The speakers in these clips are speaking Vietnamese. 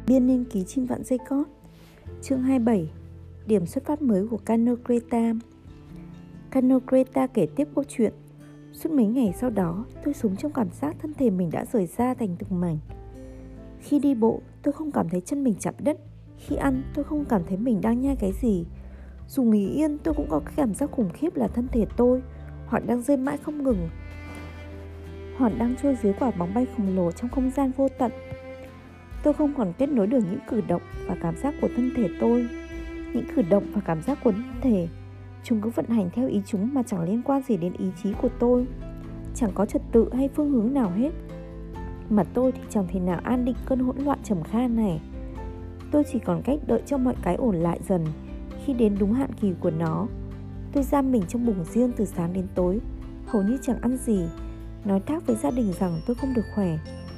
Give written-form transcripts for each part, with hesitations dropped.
Biên niên ký chim vạn dây cót. Chương 27. Điểm xuất phát mới của Cano Creta. Cano Creta kể tiếp câu chuyện. Suốt mấy ngày sau đó, tôi sống trong cảm giác thân thể mình đã rời ra thành từng mảnh. Khi đi bộ, tôi không cảm thấy chân mình chạm đất. Khi ăn, tôi không cảm thấy mình đang nhai cái gì. Dù nghỉ yên, tôi cũng có cái cảm giác khủng khiếp là thân thể tôi hoặc đang rơi mãi không ngừng, hoặc đang trôi dưới quả bóng bay khổng lồ trong không gian vô tận. Tôi không còn kết nối được những cử động và cảm giác của thân thể tôi. Những cử động và cảm giác của thân thể, chúng cứ vận hành theo ý chúng mà chẳng liên quan gì đến ý chí của tôi. Chẳng có trật tự hay phương hướng nào hết. Mà tôi thì chẳng thể nào an định cơn hỗn loạn trầm kha này. Tôi chỉ còn cách đợi cho mọi cái ổn lại dần. Khi đến đúng hạn kỳ của nó, tôi giam mình trong buồng riêng từ sáng đến tối, hầu như chẳng ăn gì, nói thác với gia đình rằng tôi không được khỏe.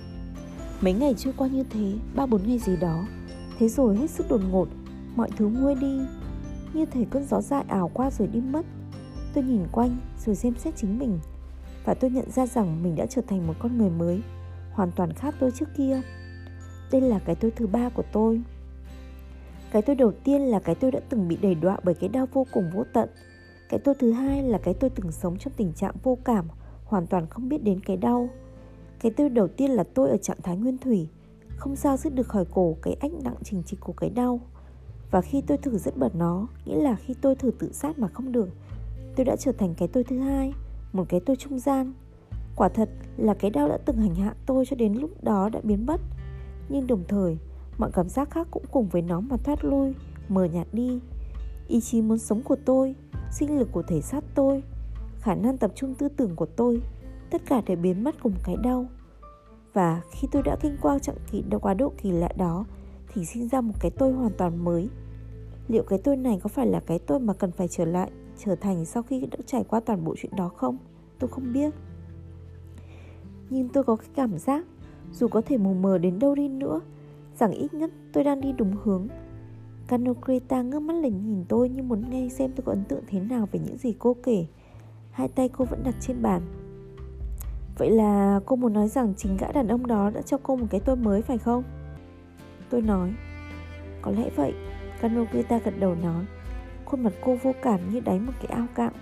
Mấy ngày trôi qua như thế, 3-4 ngày gì đó. Thế rồi hết sức đột ngột, mọi thứ nguôi đi, như thể cơn gió dại ảo qua rồi đi mất. Tôi nhìn quanh rồi xem xét chính mình, và tôi nhận ra rằng mình đã trở thành một con người mới, hoàn toàn khác tôi trước kia. Đây là cái tôi thứ ba của tôi. Cái tôi đầu tiên là cái tôi đã từng bị đày đọa bởi cái đau vô cùng vô tận. Cái tôi thứ hai là cái tôi từng sống trong tình trạng vô cảm, hoàn toàn không biết đến cái đau. Cái tôi đầu tiên là tôi ở trạng thái nguyên thủy, không sao dứt được khỏi cổ cái ách nặng chình chịch của cái đau. Và khi tôi thử dứt bật nó, nghĩa là khi tôi thử tự sát mà không được, tôi đã trở thành cái tôi thứ hai, một cái tôi trung gian. Quả thật là cái đau đã từng hành hạ tôi cho đến lúc đó đã biến mất. Nhưng đồng thời, mọi cảm giác khác cũng cùng với nó mà thoát lui, mờ nhạt đi. Ý chí muốn sống của tôi, sinh lực của thể xác tôi, khả năng tập trung tư tưởng của tôi, tất cả đều biến mất cùng cái đau. Và khi tôi đã kinh qua chặng quá độ kỳ lạ đó, thì sinh ra một cái tôi hoàn toàn mới. Liệu cái tôi này có phải là cái tôi mà cần phải trở thành sau khi đã trải qua toàn bộ chuyện đó không? Tôi không biết. Nhưng tôi có cái cảm giác, dù có thể mù mờ đến đâu đi nữa, rằng ít nhất tôi đang đi đúng hướng. Cano Creta ngước mắt lên nhìn tôi như muốn nghe xem tôi có ấn tượng thế nào về những gì cô kể. Hai tay cô vẫn đặt trên bàn. Vậy là cô muốn nói rằng chính gã đàn ông đó đã cho cô một cái tôi mới phải không? Tôi nói. Có lẽ vậy. Cano Creta gật đầu nói. Khuôn mặt cô vô cảm như đáy một cái ao cạn.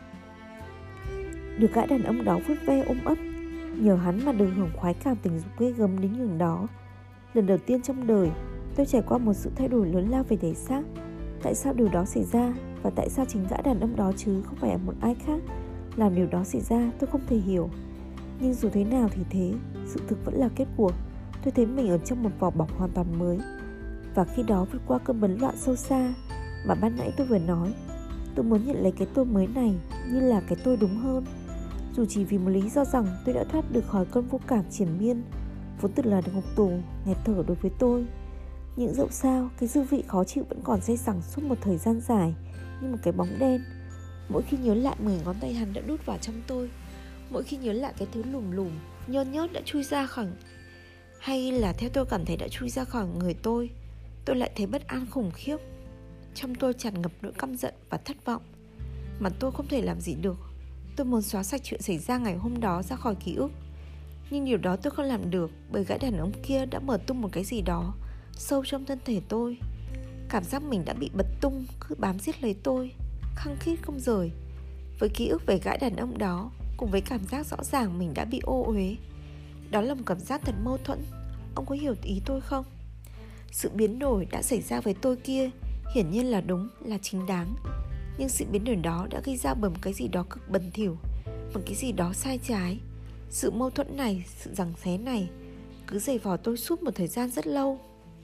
Được gã đàn ông đó vuốt ve ôm ấp, nhờ hắn mà được hưởng khoái cảm tình dục ghê gớm đến nhường đó. Lần đầu tiên trong đời, tôi trải qua một sự thay đổi lớn lao về thể xác. Tại sao điều đó xảy ra, và tại sao chính gã đàn ông đó chứ không phải một ai khác làm điều đó xảy ra, tôi không thể hiểu. Nhưng dù thế nào thì thế, sự thực vẫn là kết cuộc. Tôi thấy mình ở trong một vỏ bọc hoàn toàn mới. Và khi đó vượt qua cơn bấn loạn sâu xa mà ban nãy tôi vừa nói, tôi muốn nhận lấy cái tôi mới này như là cái tôi đúng hơn. Dù chỉ vì một lý do rằng tôi đã thoát được khỏi cơn vô cảm triền miên, vốn từng là ngục tù, nghẹt thở đối với tôi. Nhưng dẫu sao, cái dư vị khó chịu vẫn còn dây dẳng suốt một thời gian dài, như một cái bóng đen. Mỗi khi nhớ lại 10 ngón tay hắn đã đút vào trong tôi, mỗi khi nhớ lại cái thứ lùm lùm, nhơn nhớt đã chui ra khỏi, hay là theo tôi cảm thấy đã chui ra khỏi người tôi lại thấy bất an khủng khiếp. Trong tôi tràn ngập nỗi căm giận và thất vọng, mà tôi không thể làm gì được. Tôi muốn xóa sạch chuyện xảy ra ngày hôm đó ra khỏi ký ức. Nhưng điều đó tôi không làm được, bởi gã đàn ông kia đã mở tung một cái gì đó sâu trong thân thể tôi. Cảm giác mình đã bị bật tung cứ bám giết lấy tôi, khăng khít không rời. Với ký ức về gã đàn ông đó, cùng với cảm giác rõ ràng mình đã bị ô uế, đó là một cảm giác thật mâu thuẫn. Ông có hiểu ý tôi không? Sự biến đổi đã xảy ra với tôi kia hiển nhiên là đúng, là chính đáng. Nhưng sự biến đổi đó đã gây ra bởi một cái gì đó cực bẩn thỉu, một cái gì đó sai trái. Sự mâu thuẫn này, sự giằng xé này cứ giày vò tôi suốt một thời gian rất lâu.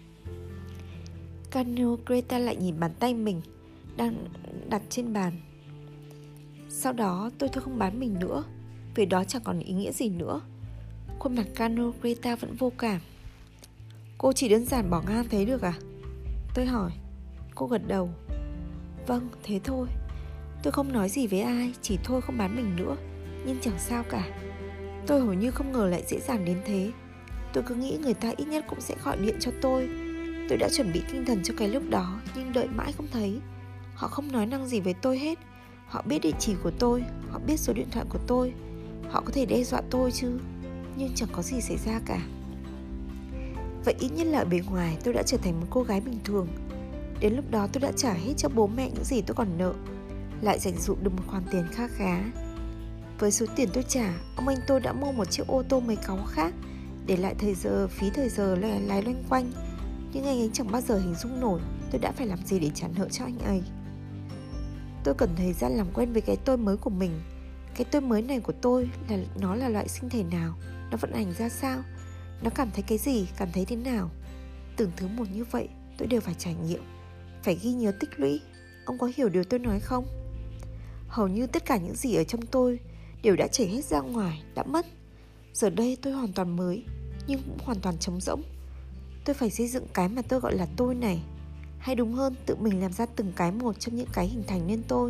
Cano Creta lại nhìn bàn tay mình đang đặt trên bàn. Sau đó tôi không bán mình nữa, vì đó chẳng còn ý nghĩa gì nữa. Khuôn mặt Cano Creta vẫn vô cảm. Cô chỉ đơn giản bỏ ngang thế được à? Tôi hỏi. Cô gật đầu. Vâng, thế thôi. Tôi không nói gì với ai, chỉ thôi không bán mình nữa. Nhưng chẳng sao cả. Tôi hầu như không ngờ lại dễ dàng đến thế. Tôi cứ nghĩ người ta ít nhất cũng sẽ gọi điện cho tôi. Tôi đã chuẩn bị tinh thần cho cái lúc đó, nhưng đợi mãi không thấy. Họ không nói năng gì với tôi hết. Họ biết địa chỉ của tôi, họ biết số điện thoại của tôi. Họ có thể đe dọa tôi chứ, nhưng chẳng có gì xảy ra cả. Vậy ít nhất là ở bề ngoài tôi đã trở thành một cô gái bình thường. Đến lúc đó tôi đã trả hết cho bố mẹ những gì tôi còn nợ, lại dành dụm được một khoản tiền kha khá. Với số tiền tôi trả, ông anh tôi đã mua một chiếc ô tô mới cáu khác, để lại phí thời giờ lái loanh quanh. Nhưng anh ấy chẳng bao giờ hình dung nổi tôi đã phải làm gì để trả nợ cho anh ấy. Tôi cần thời gian làm quen với cái tôi mới của mình. Cái tôi mới này của tôi nó là loại sinh thể nào, nó vận hành ra sao, nó cảm thấy cái gì, cảm thấy thế nào. Từng thứ một như vậy tôi đều phải trải nghiệm, phải ghi nhớ tích lũy. Ông có hiểu điều tôi nói không? Hầu như tất cả những gì ở trong tôi đều đã chảy hết ra ngoài, đã mất. Giờ đây tôi hoàn toàn mới, nhưng cũng hoàn toàn trống rỗng. Tôi phải xây dựng cái mà tôi gọi là tôi này, hay đúng hơn, tự mình làm ra từng cái một trong những cái hình thành nên tôi.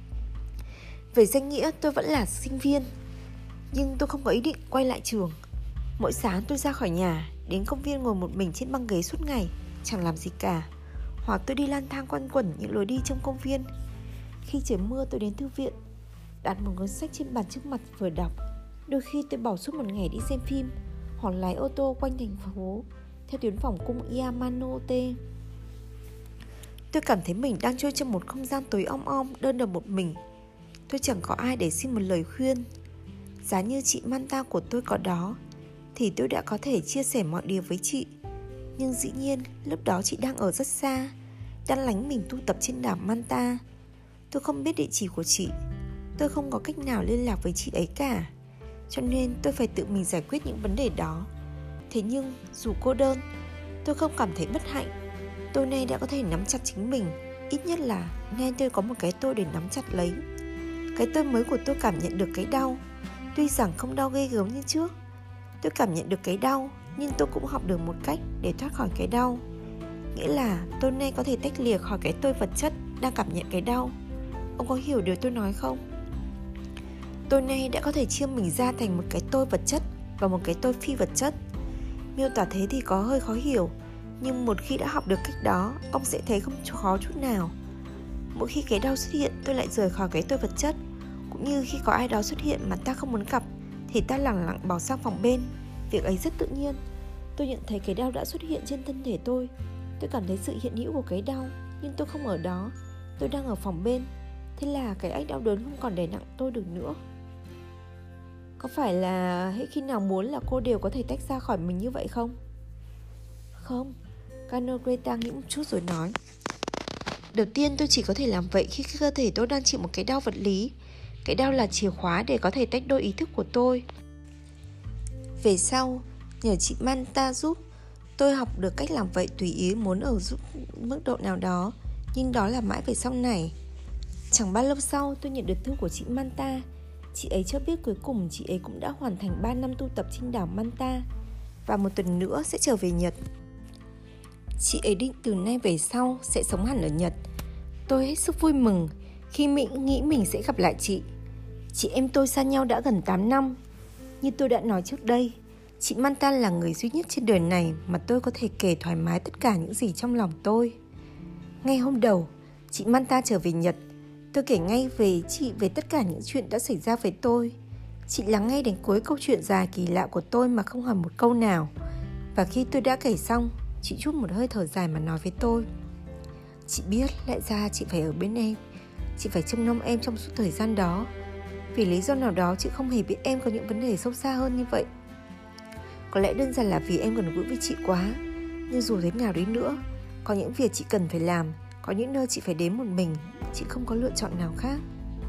Về danh nghĩa tôi vẫn là sinh viên, nhưng tôi không có ý định quay lại trường. Mỗi sáng tôi ra khỏi nhà, đến công viên ngồi một mình trên băng ghế suốt ngày, chẳng làm gì cả. Hoặc tôi đi lang thang quanh quẩn những lối đi trong công viên. Khi trời mưa tôi đến thư viện, đặt một cuốn sách trên bàn trước mặt vừa đọc. Đôi khi tôi bỏ suốt một ngày đi xem phim, hoặc lái ô tô quanh thành phố theo tuyến vòng cung Yamanote. Tôi cảm thấy mình đang trôi trong một không gian tối om đơn độc một mình. Tôi chẳng có ai để xin một lời khuyên. Giá như chị Manta của tôi có đó, thì tôi đã có thể chia sẻ mọi điều với chị. Nhưng dĩ nhiên lúc đó chị đang ở rất xa, đang lánh mình tu tập trên đảo Manta. Tôi không biết địa chỉ của chị, tôi không có cách nào liên lạc với chị ấy cả, cho nên tôi phải tự mình giải quyết những vấn đề đó. Thế nhưng dù cô đơn, tôi không cảm thấy bất hạnh. Tôi nay đã có thể nắm chặt chính mình. Ít nhất là nay tôi có một cái tôi để nắm chặt lấy. Cái tôi mới của tôi cảm nhận được cái đau, tuy rằng không đau ghê gớm như trước. Tôi cảm nhận được cái đau, nhưng tôi cũng học được một cách để thoát khỏi cái đau. Nghĩa là tôi nay có thể tách lìa khỏi cái tôi vật chất đang cảm nhận cái đau. Ông có hiểu điều tôi nói không? Tôi nay đã có thể chia mình ra thành một cái tôi vật chất và một cái tôi phi vật chất. Miêu tả thế thì có hơi khó hiểu, nhưng một khi đã học được cách đó, ông sẽ thấy không khó chút nào. Mỗi khi cái đau xuất hiện, tôi lại rời khỏi cái tôi vật chất. Cũng như khi có ai đó xuất hiện mà ta không muốn gặp, thì ta lẳng lặng bỏ sang phòng bên. Việc ấy rất tự nhiên. Tôi nhận thấy cái đau đã xuất hiện trên thân thể tôi. Tôi cảm thấy sự hiện hữu của cái đau, nhưng tôi không ở đó. Tôi đang ở phòng bên. Thế là cái ách đau đớn không còn đè nặng tôi được nữa. Có phải là hễ khi nào muốn là cô đều có thể tách ra khỏi mình như vậy không? Không. Cano-Greta nghĩ một chút rồi nói. Đầu tiên tôi chỉ có thể làm vậy khi cơ thể tôi đang chịu một cái đau vật lý. Cái đau là chìa khóa để có thể tách đôi ý thức của tôi. Về sau, nhờ chị Manta giúp, tôi học được cách làm vậy tùy ý muốn ở giúp mức độ nào đó. Nhưng đó là mãi về sau này. Chẳng bao lâu sau tôi nhận được thư của chị Manta. Chị ấy cho biết cuối cùng chị ấy cũng đã hoàn thành 3 năm tu tập trên đảo Manta, và một tuần nữa sẽ trở về Nhật. Chị ấy định từ nay về sau sẽ sống hẳn ở Nhật. Tôi hết sức vui mừng khi nghĩ mình sẽ gặp lại chị. Chị em tôi xa nhau đã gần 8 năm. Như tôi đã nói trước đây, chị Manta là người duy nhất trên đời này mà tôi có thể kể thoải mái tất cả những gì trong lòng tôi. Ngay hôm đầu, chị Manta trở về Nhật, tôi kể ngay về chị về tất cả những chuyện đã xảy ra với tôi. Chị lắng nghe đến cuối câu chuyện dài kỳ lạ của tôi mà không hỏi một câu nào. Và khi tôi đã kể xong, chị trút một hơi thở dài mà nói với tôi. Chị biết lẽ ra chị phải ở bên em, chị phải trông nom em trong suốt thời gian đó. Vì lý do nào đó chị không hề biết em có những vấn đề sâu xa hơn như vậy. Có lẽ đơn giản là vì em gần gũi với chị quá. Nhưng dù thế nào đi nữa, có những việc chị cần phải làm, có những nơi chị phải đến một mình. Chị không có lựa chọn nào khác.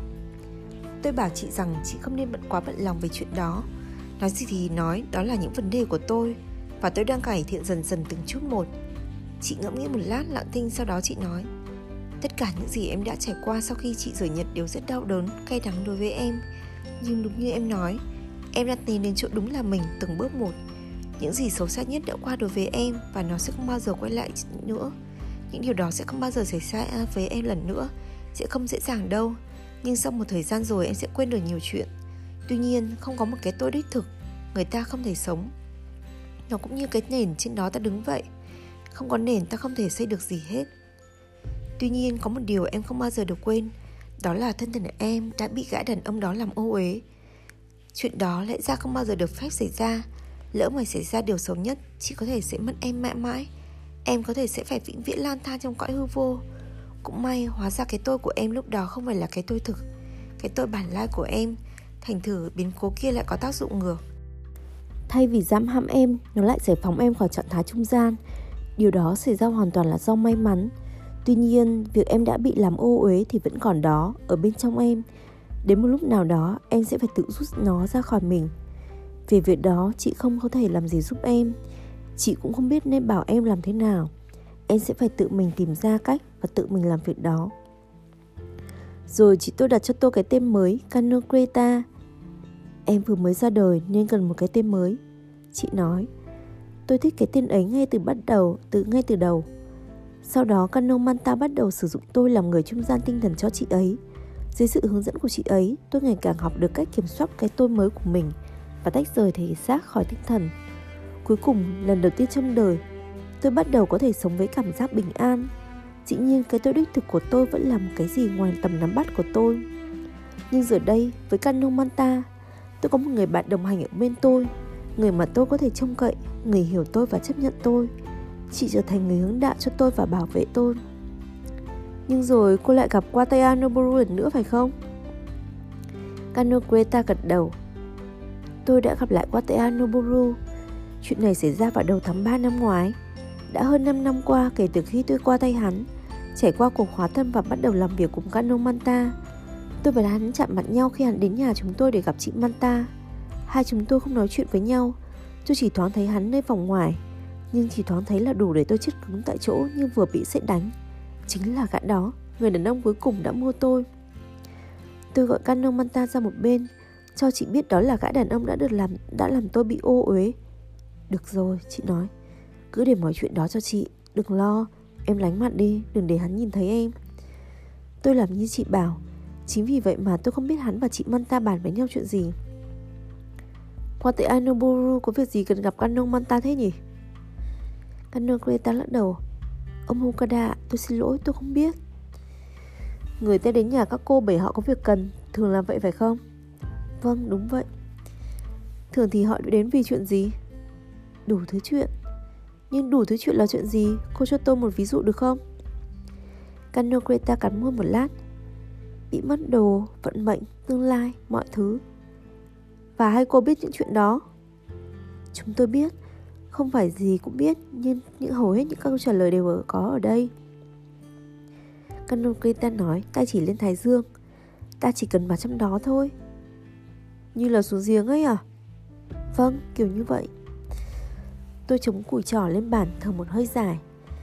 Tôi bảo chị rằng chị không nên quá bận lòng về chuyện đó. Nói gì thì nói, đó là những vấn đề của tôi, và tôi đang cải thiện dần dần từng chút một. Chị ngẫm nghĩ một lát lặng thinh, sau đó chị nói. Tất cả những gì em đã trải qua sau khi chị rời Nhật đều rất đau đớn, cay đắng đối với em. Nhưng đúng như em nói, em đã tiến đến chỗ đúng là mình từng bước một. Những gì xấu xa nhất đã qua đối với em, và nó sẽ không bao giờ quay lại nữa. Những điều đó sẽ không bao giờ xảy ra với em lần nữa. Sẽ không dễ dàng đâu. Nhưng sau một thời gian rồi em sẽ quên được nhiều chuyện. Tuy nhiên không có một cái tôi đích thực, người ta không thể sống. Nó cũng như cái nền trên đó ta đứng vậy. Không có nền ta không thể xây được gì hết. Tuy nhiên có một điều em không bao giờ được quên. Đó là thân thể em đã bị gã đàn ông đó làm ô uế. Chuyện đó lẽ ra không bao giờ được phép xảy ra. Lỡ mà xảy ra điều xấu nhất, chị có thể sẽ mất em mãi mãi. Em có thể sẽ phải vĩnh viễn lang thang trong cõi hư vô. Cũng may hóa ra cái tôi của em lúc đó không phải là cái tôi thực, cái tôi bản lai của em. Thành thử biến cố kia lại có tác dụng ngược. Thay vì giam hãm em, nó lại giải phóng em khỏi trạng thái trung gian. Điều đó xảy ra hoàn toàn là do may mắn. Tuy nhiên, việc em đã bị làm ô uế thì vẫn còn đó, ở bên trong em. Đến một lúc nào đó, em sẽ phải tự rút nó ra khỏi mình. Về việc đó, chị không có thể làm gì giúp em. Chị cũng không biết nên bảo em làm thế nào. Em sẽ phải tự mình tìm ra cách và tự mình làm việc đó. Rồi chị tôi đặt cho tôi cái tên mới, Canocreta. Em vừa mới ra đời nên cần một cái tên mới, chị nói. Tôi thích cái tên ấy ngay từ đầu. Sau đó Canomanta bắt đầu sử dụng tôi làm người trung gian tinh thần cho chị ấy. Dưới sự hướng dẫn của chị ấy, tôi ngày càng học được cách kiểm soát cái tôi mới của mình và tách rời thể xác khỏi tinh thần. Cuối cùng, lần đầu tiên trong đời, tôi bắt đầu có thể sống với cảm giác bình an. Dĩ nhiên cái tôi đích thực của tôi vẫn là một cái gì ngoài tầm nắm bắt của tôi. Nhưng giờ đây, với Canomanta, tôi có một người bạn đồng hành ở bên tôi, người mà tôi có thể trông cậy, người hiểu tôi và chấp nhận tôi. Chị trở thành người hướng đạo cho tôi và bảo vệ tôi. Nhưng rồi cô lại gặp Wataya Noboru lần nữa phải không? Canocreta gật đầu. Tôi đã gặp lại Wataya Noboru. Chuyện này xảy ra vào đầu tháng 3 năm ngoái. Đã hơn 5 năm qua kể từ khi tôi qua tay hắn, trải qua cuộc hóa thân và bắt đầu làm việc cùng Canomanta. Tôi và hắn chạm mặt nhau khi hắn đến nhà chúng tôi để gặp chị Manta. Hai chúng tôi không nói chuyện với nhau. Tôi chỉ thoáng thấy hắn nơi vòng ngoài, nhưng chỉ thoáng thấy là đủ để tôi chết cứng tại chỗ như vừa bị sét đánh. Chính là gã đó, người đàn ông cuối cùng đã mua tôi. Tôi gọi Canomanta ra một bên, cho chị biết đó là gã đàn ông đã làm tôi bị ô uế. Được rồi, chị nói. Cứ để mọi chuyện đó cho chị, đừng lo. Em lánh mặt đi, đừng để hắn nhìn thấy em. Tôi làm như chị bảo. Chính vì vậy mà tôi không biết hắn và chị Manta bàn với nhau chuyện gì. Wataya Noboru có việc gì cần gặp Canomanta thế nhỉ? Canocreta lắc đầu. Ông Hokada, tôi xin lỗi, tôi không biết. Người ta đến nhà các cô bởi họ có việc cần, thường là vậy phải không? Vâng, đúng vậy. Thường thì họ đến vì chuyện gì? Đủ thứ chuyện. Nhưng đủ thứ chuyện là chuyện gì? Cô cho tôi một ví dụ được không? Canocreta cắn môi một lát. Bị mất đồ, vận mệnh, tương lai, mọi thứ. Và hai cô biết những chuyện đó? Chúng tôi biết. Không phải gì cũng biết, nhưng hầu hết những câu trả lời đều có ở đây. Canocreta nói, tay chỉ lên thái dương. Ta chỉ cần vào trong đó thôi. Như là xuống giếng ấy à? Vâng, kiểu như vậy. Tôi chống cùi trỏ lên bàn, thở một hơi dài.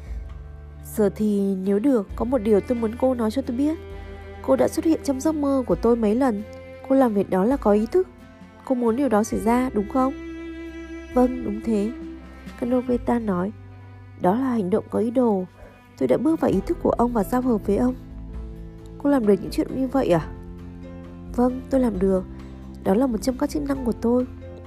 Giờ thì nếu được, có một điều tôi muốn cô nói cho tôi biết. Cô đã xuất hiện trong giấc mơ của tôi mấy lần. Cô làm việc đó là có ý thức. Cô muốn điều đó xảy ra, đúng không? Vâng, đúng thế. Canocreta nói. Đó là hành động có ý đồ. Tôi đã bước vào ý thức của ông và giao hợp với ông. Cô làm được những chuyện như vậy à? Vâng, tôi làm được. Đó là một trong các chức năng của tôi.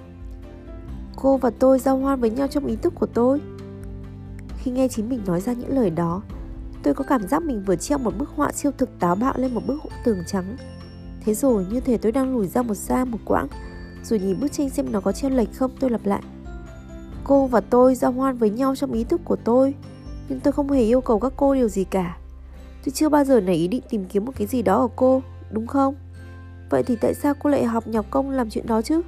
Cô và tôi giao hoan với nhau trong ý thức của tôi. Khi nghe chính mình nói ra những lời đó, tôi có cảm giác mình vừa treo một bức họa siêu thực táo bạo lên một bức tường trắng. Thế rồi như thể tôi đang lùi ra một quãng, rồi nhìn bức tranh xem nó có treo lệch không. Tôi lặp lại. Cô và tôi giao hoan với nhau trong ý thức của tôi, nhưng tôi không hề yêu cầu các cô điều gì cả. Tôi chưa bao giờ nảy ý định tìm kiếm một cái gì đó ở cô, đúng không? Vậy thì tại sao cô lại học nhọc công làm chuyện đó chứ?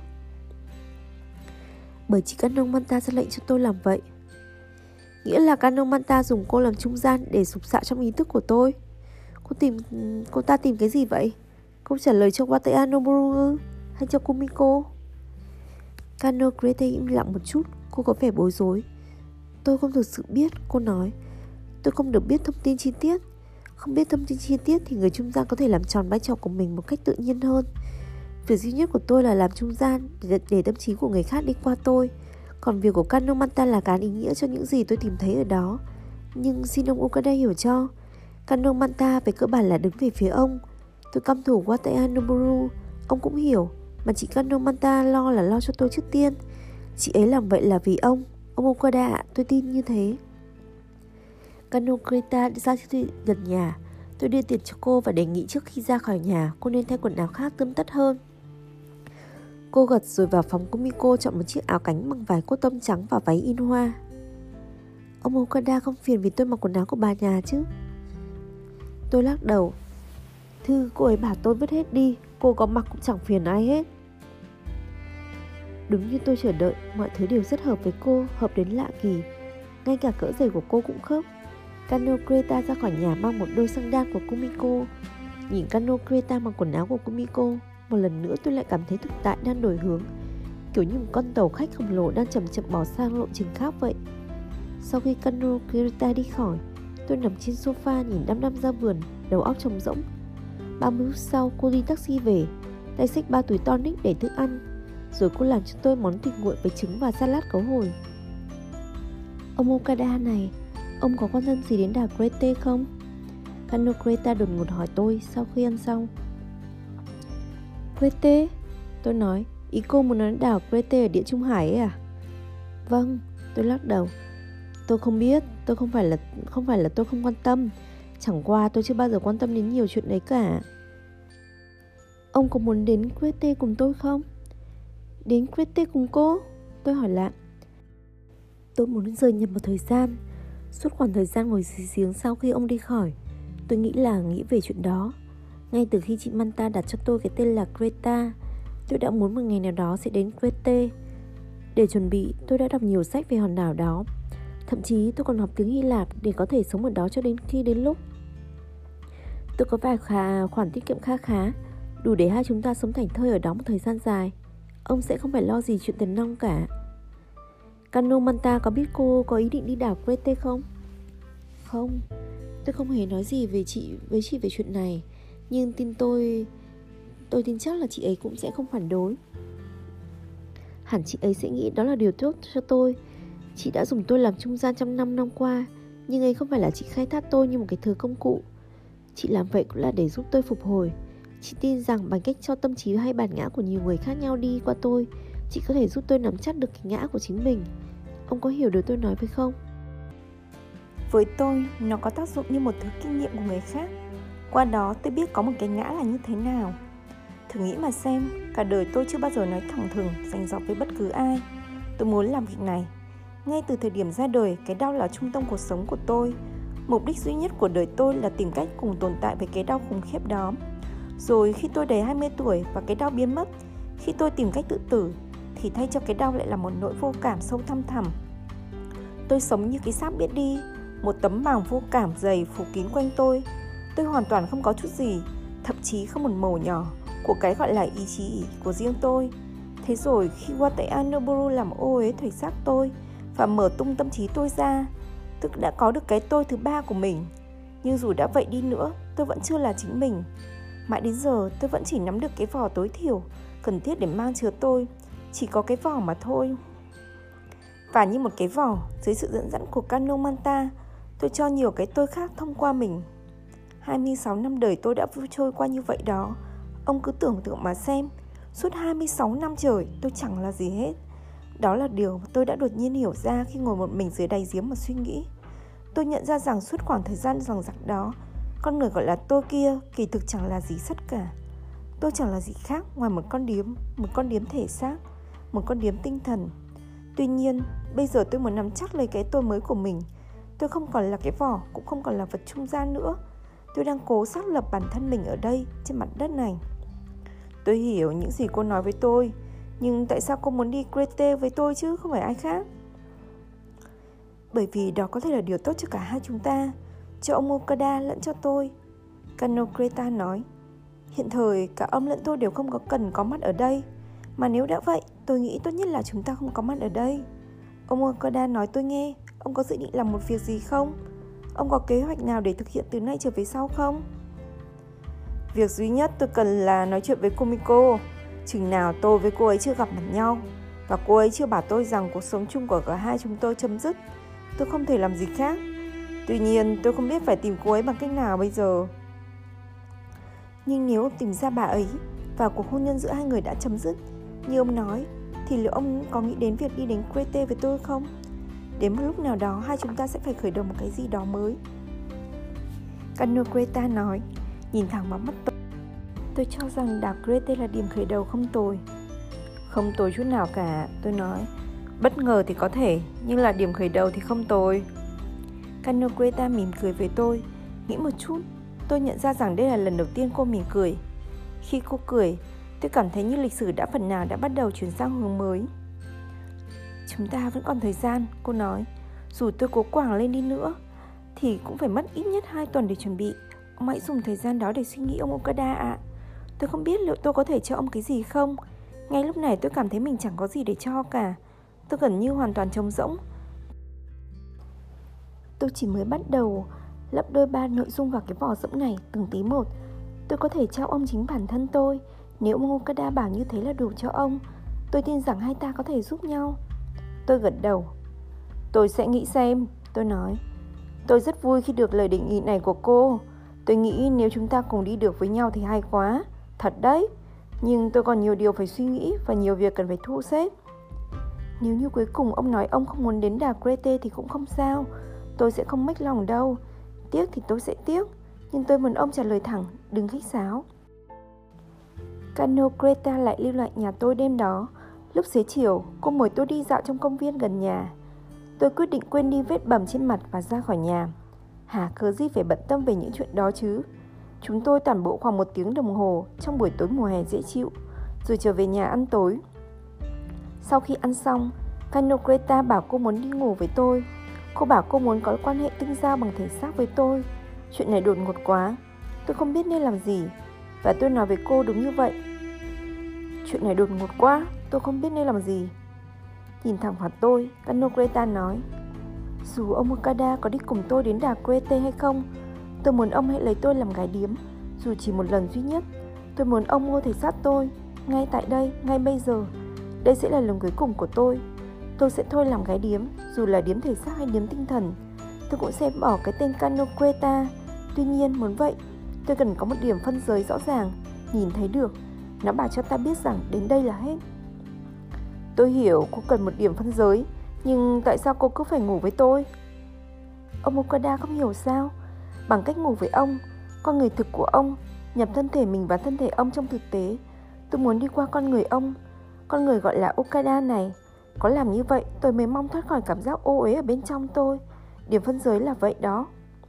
Bởi chỉ Canomanta ra lệnh cho tôi làm vậy. Nghĩa là Canomanta dùng cô làm trung gian để sục sạo trong ý thức của tôi. Cô ta tìm cái gì vậy? Câu trả lời cho Wataya Noboru hay cho Kumiko? Canocreta im lặng một chút. Cô có vẻ bối rối. Tôi không thực sự biết, cô nói. Tôi không được biết thông tin chi tiết. Không biết thông tin chi tiết thì người trung gian có thể làm tròn vai trò của mình một cách tự nhiên hơn. Việc duy nhất của tôi là làm trung gian để tâm trí của người khác đi qua tôi. Còn việc của Canomanta là gán ý nghĩa cho những gì tôi tìm thấy ở đó. Nhưng xin ông Okada hiểu cho, Canomanta về cơ bản là đứng về phía ông. Tôi căm thù Wataya Noboru, ông cũng hiểu. Mà chị Canomanta lo cho tôi trước tiên. Chị ấy làm vậy là vì ông Okada ạ, tôi tin như thế. Canocreta đi ra siêu thị gần nhà. Tôi đưa tiền cho cô và đề nghị trước khi ra khỏi nhà cô nên thay quần áo khác tươm tất hơn. Cô gật rồi vào phòng Kumiko chọn một chiếc áo cánh bằng vải cotton trắng và váy in hoa. Ông Okada không phiền vì tôi mặc quần áo của bà nhà chứ? Tôi lắc đầu. Thư cô ấy bảo tôi vứt hết đi, cô có mặc cũng chẳng phiền ai hết. Đúng như tôi chờ đợi, mọi thứ đều rất hợp với cô, hợp đến lạ kỳ. Ngay cả cỡ giày của cô cũng khớp. Kano Greta ra khỏi nhà mang một đôi xăng của Kumiko. Nhìn Kano Greta mặc quần áo của Kumiko, một lần nữa tôi lại cảm thấy thực tại đang đổi hướng, kiểu như một con tàu khách khổng lồ đang chậm chậm bỏ sang lộ trình khác vậy. Sau khi Kano Greta đi khỏi, tôi nằm trên sofa nhìn đăm đăm ra vườn, đầu óc trống rỗng. 30 phút sau cô đi taxi về, tay xách 3 túi tonic để thức ăn. Rồi cô làm cho tôi món thịt nguội với trứng và salad cấu hồi. Ông Okada này, ông có quan tâm gì đến đảo Crete không? Kano Greta đột ngột hỏi tôi sau khi ăn xong. Crete? Tôi nói, ý cô muốn nói đảo Crete ở Địa Trung Hải ấy à? Vâng, tôi lắc đầu. Tôi không biết, tôi không phải là tôi không quan tâm. Chẳng qua tôi chưa bao giờ quan tâm đến nhiều chuyện đấy cả. Ông có muốn đến Crete cùng tôi không? Đến Crete cùng cô? Tôi hỏi lại. Tôi muốn rời nhập một thời gian. Suốt khoảng thời gian ngồi dưới giếng sau khi ông đi khỏi, tôi nghĩ về chuyện đó. Ngay từ khi chị Manta đặt cho tôi cái tên là Greta, tôi đã muốn một ngày nào đó sẽ đến Crete. Để chuẩn bị, tôi đã đọc nhiều sách về hòn đảo đó. Thậm chí tôi còn học tiếng Hy Lạp để có thể sống ở đó cho đến khi đến lúc. Tôi có vài khoản tiết kiệm khá, đủ để hai chúng ta sống thảnh thơi ở đó một thời gian dài. Ông sẽ không phải lo gì chuyện tiền nong cả. Kano Manta có biết cô có ý định đi đảo Crete không? Không, tôi không hề nói gì với chị về chuyện này. Nhưng tôi tin chắc là chị ấy cũng sẽ không phản đối. Hẳn chị ấy sẽ nghĩ đó là điều tốt cho tôi. Chị đã dùng tôi làm trung gian trong 5 năm qua, nhưng ấy không phải là chị khai thác tôi như một cái thứ công cụ. Chị làm vậy cũng là để giúp tôi phục hồi. Chị tin rằng bằng cách cho tâm trí hay bản ngã của nhiều người khác nhau đi qua tôi, chị có thể giúp tôi nắm chắc được cái ngã của chính mình. Ông có hiểu điều tôi nói phải không? Với tôi, nó có tác dụng như một thứ kinh nghiệm của người khác. Qua đó tôi biết có một cái ngã là như thế nào. Thử nghĩ mà xem, cả đời tôi chưa bao giờ nói thẳng thừng, rành rọt với bất cứ ai. Tôi muốn làm việc này. Ngay từ thời điểm ra đời, cái đau là trung tâm cuộc sống của tôi. Mục đích duy nhất của đời tôi là tìm cách cùng tồn tại với cái đau khủng khiếp đó. Rồi khi tôi đầy 20 tuổi và cái đau biến mất, khi tôi tìm cách tự tử, thì thay cho cái đau lại là một nỗi vô cảm sâu thăm thẳm. Tôi sống như cái xác biết đi, một tấm màng vô cảm dày phủ kín quanh tôi. Tôi hoàn toàn không có chút gì, thậm chí không một mẩu nhỏ của cái gọi là ý chí của riêng tôi. Thế rồi khi qua tại Anoboru làm ô uế thể xác tôi và mở tung tâm trí tôi ra, tôi đã có được cái tôi thứ ba của mình. Nhưng dù đã vậy đi nữa, tôi vẫn chưa là chính mình. Mãi đến giờ tôi vẫn chỉ nắm được cái vỏ tối thiểu cần thiết để mang chứa tôi. Chỉ có cái vỏ mà thôi. Và như một cái vỏ, dưới sự dẫn dắt của Kano Manta, tôi cho nhiều cái tôi khác thông qua mình. 26 năm đời tôi đã trôi qua như vậy đó. Ông cứ tưởng tượng mà xem, suốt 26 năm trời tôi chẳng là gì hết. Đó là điều tôi đã đột nhiên hiểu ra khi ngồi một mình dưới đáy giếng mà suy nghĩ. Tôi nhận ra rằng suốt khoảng thời gian dằng dặc đó, con người gọi là tôi kia kỳ thực chẳng là gì tất cả. Tôi chẳng là gì khác ngoài một con điếm thể xác, một con điếm tinh thần. Tuy nhiên, bây giờ tôi muốn nắm chắc lấy cái tôi mới của mình. Tôi không còn là cái vỏ, cũng không còn là vật trung gian nữa. Tôi đang cố xác lập bản thân mình ở đây, trên mặt đất này. Tôi hiểu những gì cô nói với tôi, nhưng tại sao cô muốn đi Crete với tôi chứ không phải ai khác? Bởi vì đó có thể là điều tốt cho cả hai chúng ta, cho ông Okada lẫn cho tôi. Kano Greta nói. Hiện thời cả ông lẫn tôi đều không có cần có mặt ở đây. Mà nếu đã vậy, tôi nghĩ tốt nhất là chúng ta không có mặt ở đây. Ông Okada nói tôi nghe, ông có dự định làm một việc gì không? Ông có kế hoạch nào để thực hiện từ nay trở về sau không? Việc duy nhất tôi cần là nói chuyện với Kumiko. Chừng nào tôi với cô ấy chưa gặp mặt nhau, và cô ấy chưa bảo tôi rằng cuộc sống chung của cả hai chúng tôi chấm dứt, tôi không thể làm gì khác. Tuy nhiên tôi không biết phải tìm cô ấy bằng cách nào bây giờ. Nhưng nếu tìm ra bà ấy và cuộc hôn nhân giữa hai người đã chấm dứt như ông nói, thì liệu ông có nghĩ đến việc đi đến Crete với tôi không? Đến một lúc nào đó hai chúng ta sẽ phải khởi động một cái gì đó mới. Kano Greta nói, nhìn thẳng vào mắt tôi. Tôi cho rằng đảo Crete là điểm khởi đầu không tồi. Không tồi chút nào cả, tôi nói. Bất ngờ thì có thể, nhưng là điểm khởi đầu thì không tồi. Canokreta mỉm cười với tôi. Nghĩ một chút, tôi nhận ra rằng đây là lần đầu tiên cô mỉm cười. Khi cô cười, tôi cảm thấy như lịch sử đã phần nào đã bắt đầu chuyển sang hướng mới. Chúng ta vẫn còn thời gian, cô nói. Dù tôi cố quảng lên đi nữa thì cũng phải mất ít nhất 2 tuần để chuẩn bị. Ông hãy dùng thời gian đó để suy nghĩ, ông Okada ạ. Tôi không biết liệu tôi có thể cho ông cái gì không. Ngay lúc này tôi cảm thấy mình chẳng có gì để cho cả. Tôi gần như hoàn toàn trống rỗng. Tôi chỉ mới bắt đầu lấp đôi 3 nội dung vào cái vỏ rỗng này từng tí một. Tôi có thể trao ông chính bản thân tôi. Nếu ông Okada bảo như thế là đủ cho ông, tôi tin rằng hai ta có thể giúp nhau. Tôi gật đầu. Tôi sẽ nghĩ xem, tôi nói. Tôi rất vui khi được lời đề nghị này của cô. Tôi nghĩ nếu chúng ta cùng đi được với nhau thì hay quá. Thật đấy. Nhưng tôi còn nhiều điều phải suy nghĩ và nhiều việc cần phải thu xếp. Nếu như cuối cùng ông nói ông không muốn đến đảo Crete thì cũng không sao. Tôi sẽ không mếch lòng đâu. Tiếc thì tôi sẽ tiếc, nhưng tôi muốn ông trả lời thẳng, đừng khách sáo. Canokreta lại lưu lại nhà tôi đêm đó. Lúc xế chiều, cô mời tôi đi dạo trong công viên gần nhà. Tôi quyết định quên đi vết bầm trên mặt và ra khỏi nhà. Hả cớ gì phải bận tâm về những chuyện đó chứ. Chúng tôi tản bộ khoảng 1 tiếng đồng hồ trong buổi tối mùa hè dễ chịu, rồi trở về nhà ăn tối. Sau khi ăn xong, Canokreta bảo cô muốn đi ngủ với tôi. Cô bảo cô muốn có quan hệ tinh giao bằng thể xác với tôi. Chuyện này đột ngột quá, tôi không biết nên làm gì. Và tôi nói với cô đúng như vậy. Chuyện này đột ngột quá, tôi không biết nên làm gì. Nhìn thẳng vào tôi, Canokreta nói. Dù ông Okada có đi cùng tôi đến đảo Crete hay không, tôi muốn ông hãy lấy tôi làm gái điếm. Dù chỉ một lần duy nhất. Tôi muốn ông mua thể xác tôi. Ngay tại đây, ngay bây giờ. Đây sẽ là lần cuối cùng của tôi. Tôi sẽ thôi làm gái điếm, dù là điếm thể xác hay điếm tinh thần. Tôi cũng sẽ bỏ cái tên Canokreta. Tuy nhiên, muốn vậy, tôi cần có một điểm phân giới rõ ràng, nhìn thấy được. Nó bảo cho ta biết rằng đến đây là hết. Tôi hiểu cô cần một điểm phân giới, nhưng tại sao cô cứ phải ngủ với tôi? Ông Okada không hiểu sao? Bằng cách ngủ với ông, con người thực của ông nhập thân thể mình vào thân thể ông trong thực tế. Tôi muốn đi qua con người ông, con người gọi là Okada này. Có làm như vậy tôi mới mong thoát khỏi cảm giác ô uế ở bên trong tôi. Điểm phân giới là vậy đó.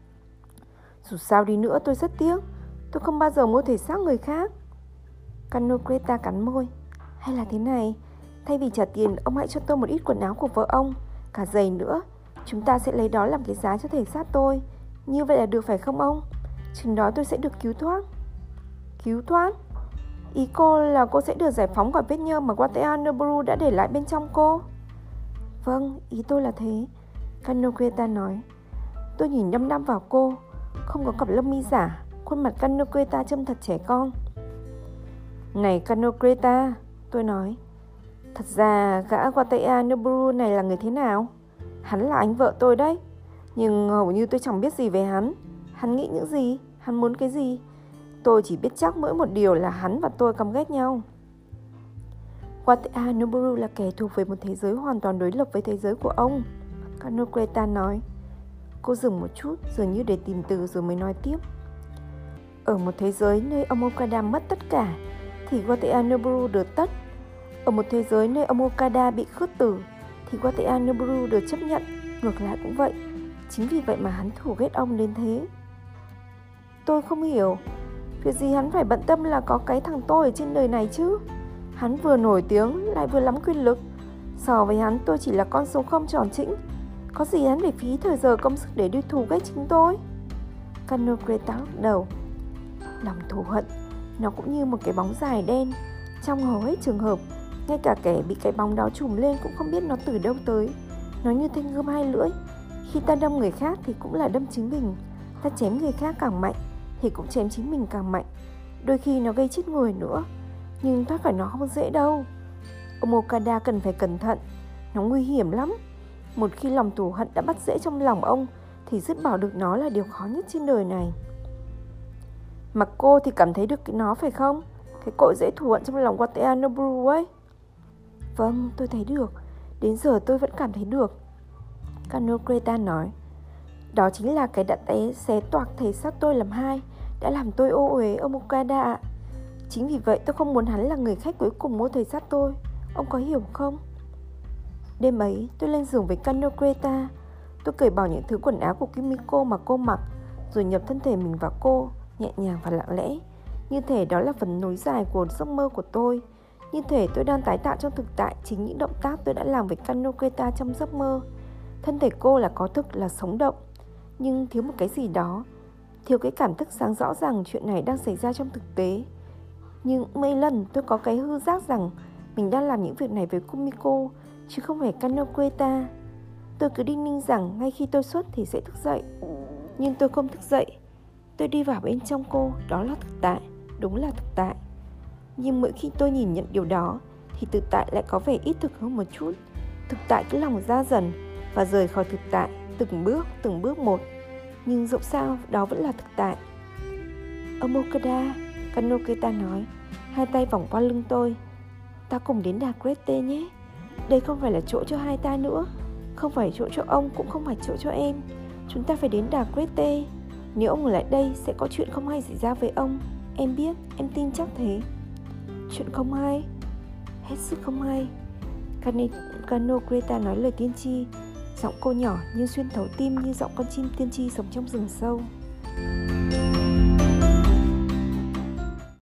Dù sao đi nữa tôi rất tiếc. Tôi không bao giờ mua thể xác người khác. Canokreta cắn môi. Hay là thế này, thay vì trả tiền, ông hãy cho tôi một ít quần áo của vợ ông, cả giày nữa. Chúng ta sẽ lấy đó làm cái giá cho thể xác tôi. Như vậy là được phải không ông? Chừng đó tôi sẽ được cứu thoát. Cứu thoát? Ý cô là cô sẽ được giải phóng khỏi vết nhơ mà Wataya Noboru đã để lại bên trong cô? Vâng, ý tôi là thế, Canokreta nói. Tôi nhìn đăm đăm vào cô. Không có cặp lông mi giả. Khuôn mặt Canokreta trông thật trẻ con. Này Canokreta, tôi nói. Thật ra gã Wataya Noboru này là người thế nào? Hắn là anh vợ tôi đấy. Nhưng hầu như tôi chẳng biết gì về hắn. Hắn nghĩ những gì? Hắn muốn cái gì? Tôi chỉ biết chắc mỗi một điều là hắn và tôi căm ghét nhau. Wataya Noboru là kẻ thù với một thế giới hoàn toàn đối lập với thế giới của ông, Canokreta nói. Cô dừng một chút, dường như để tìm từ rồi mới nói tiếp. Ở một thế giới nơi ông Okada mất tất cả thì Wataya Noboru được tất. Ở một thế giới nơi ông Okada bị khước từ thì Wataya Noboru được chấp nhận. Ngược lại cũng vậy. Chính vì vậy mà hắn thù ghét ông đến thế. Tôi không hiểu. Việc gì hắn phải bận tâm là có cái thằng tôi ở trên đời này chứ? Hắn vừa nổi tiếng lại vừa lắm quyền lực. So với hắn tôi chỉ là con số không tròn chỉnh. Có gì hắn phải phí thời giờ công sức để đi thù ghét chính tôi? Canokreta lắc đầu. Lòng thù hận, nó cũng như một cái bóng dài đen. Trong hầu hết trường hợp, ngay cả kẻ bị cái bóng đó trùm lên cũng không biết nó từ đâu tới. Nó như thanh gươm hai lưỡi. Khi ta đâm người khác thì cũng là đâm chính mình. Ta chém người khác càng mạnh thì cũng chém chính mình càng mạnh. Đôi khi nó gây chết người nữa. Nhưng thoát khỏi nó không dễ đâu. Ông Okada cần phải cẩn thận. Nó nguy hiểm lắm. Một khi lòng thù hận đã bắt rễ trong lòng ông thì dứt bỏ được nó là điều khó nhất trên đời này. Mà cô thì cảm thấy được nó phải không? Cái cội rễ thù hận trong lòng Wataya Noboru ấy. Vâng, tôi thấy được. Đến giờ tôi vẫn cảm thấy được, Canokreta nói. Đó chính là cái đã xé toạc thể xác tôi làm hai, đã làm tôi ô uế ông Okada ạ. Chính vì vậy tôi không muốn hắn là người khách cuối cùng mua thể xác tôi. Ông có hiểu không? Đêm ấy tôi lên giường với Kano Greta. Tôi cởi bỏ những thứ quần áo của Kimiko mà cô mặc, rồi nhập thân thể mình vào cô, nhẹ nhàng và lặng lẽ, như thể đó là phần nối dài của giấc mơ của tôi. Như thể tôi đang tái tạo trong thực tại chính những động tác tôi đã làm với Kano Greta trong giấc mơ. Thân thể cô là có thực, là sống động, nhưng thiếu một cái gì đó, thiếu cái cảm thức sáng rõ rằng chuyện này đang xảy ra trong thực tế. Nhưng mấy lần tôi có cái hư giác rằng mình đang làm những việc này với Kumiko, chứ không phải Kano Greta. Tôi cứ đinh ninh rằng ngay khi tôi xuất thì sẽ thức dậy. Nhưng tôi không thức dậy. Tôi đi vào bên trong cô, đó là thực tại, đúng là thực tại. Nhưng mỗi khi tôi nhìn nhận điều đó thì thực tại lại có vẻ ít thực hơn một chút. Thực tại cứ lòng ra dần và rời khỏi thực tại, từng bước một. Nhưng dẫu sao đó vẫn là thực tại. Ông Okada, Kano Greta nói, hai tay vòng qua lưng tôi. Ta cùng đến đà Grete nhé. Đây không phải là chỗ cho hai ta nữa. Không phải chỗ cho ông, cũng không phải chỗ cho em. Chúng ta phải đến đà Grete. Nếu ông ở lại đây sẽ có chuyện không hay xảy ra với ông. Em biết, em tin chắc thế. Chuyện không hay? Hết sức không hay. Kano Greta nói lời tiên tri. Giọng cô nhỏ nhưng xuyên thấu tim như giọng con chim tiên tri sống trong rừng sâu.